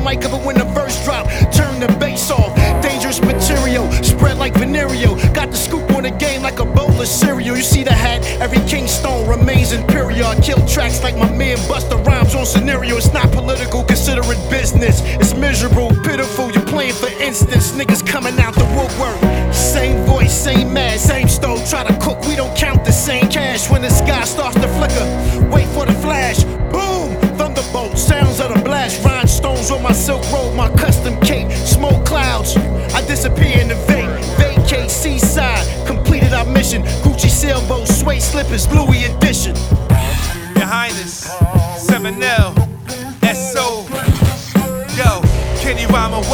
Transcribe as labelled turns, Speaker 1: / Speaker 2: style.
Speaker 1: mic up when the verse drop. Turn the bass off. Dangerous material, spread like venereal. Got the scoop on the game like a bowl of cereal. You see the hat, every Kingstone remains imperial. I kill tracks like my man Busta Rhymes on scenario. It's not political, consider it business. It's miserable, pitiful, you're playing for instance. Niggas coming out the woodwork. Same voice, same mask, same stove. Try to cook, we don't count the same cash. When the sky starts to flicker, wait for the flash. Boom, thunderbolt, sounds of the blast. Rhinestones on my silk road, my custom cape. Smoke clouds, I disappear in the vacate seaside, completed our mission. Gucci sailboat, suede slippers, Louis edition.
Speaker 2: Your Highness.